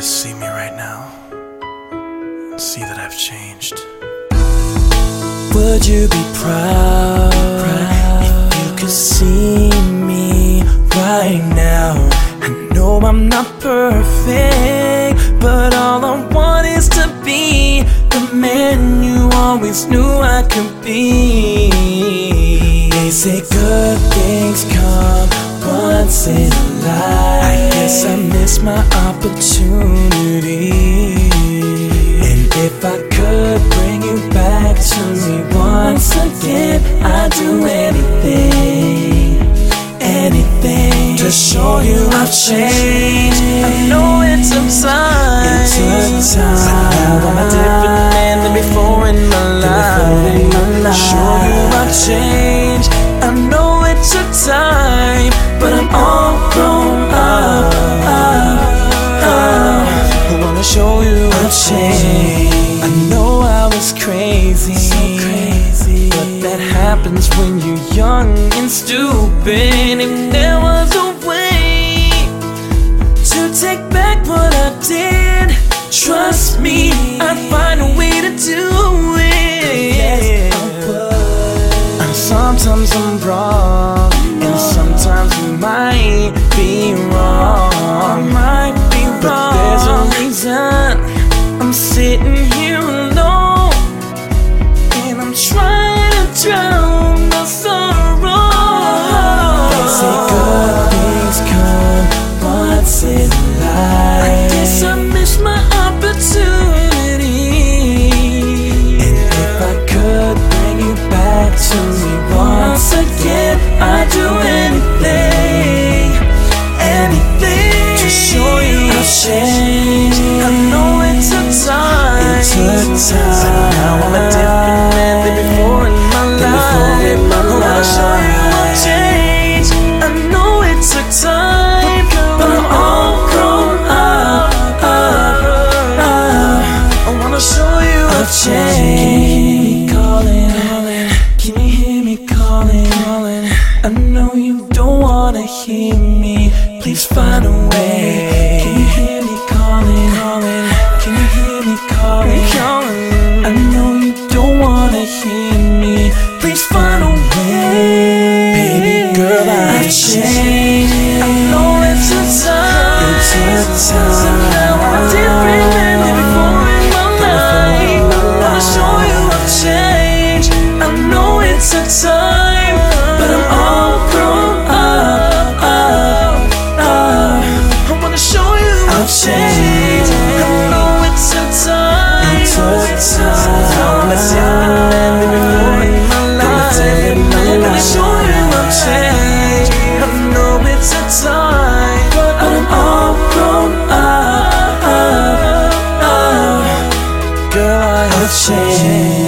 just see me right now and see that I've changed? Would you be proud if you could see me right now? I know I'm not perfect, but all I want is to be the man you always knew I could be. They say good things come once in a life. I guess I missed my opportunity. And if I could bring you back to me once again, I'd do anything, anything to show you I've changed. I know it took time, but now I'm a different man than before in my life. Show you I've changed. I know it took time, but I'm all grown up. I wanna show you I've changed. I know I was crazy, but that happens when you're young and stupid. And there was a way to take back what I did. Trust me, I'd find a way to do it. Yes, I would. Sometimes I'm wrong, and sometimes you might be wrong. But there's a reason I'm sitting here alone, and I'm trying to drown my sorrow. They say good things come once in life. I guess I missed my opportunity. And if I could bring you back to me once again, I'd do anything, anything to show you I've changed. I know it took time, but now I'm a different man than before in my life. I wanna show you I've changed. I know it took time, but I'm all grown up. I wanna show you I've changed. Can you hear me calling? I know you don't wanna hear me. Please find a way. Can you hear me calling? Can you hear me calling? I know you don't wanna hear me. Please find a way. Baby girl, I've changed. I know it took time. So now I'm a different man than before in my life. I wanna show you I've changed. I know it took time, but I'm all grown up. I wanna show you I've changed. I know it took time, so now I'm a different man than before in my life. I wanna show you I've changed. I know it took time, but I'm all grown up. Girl, I have changed.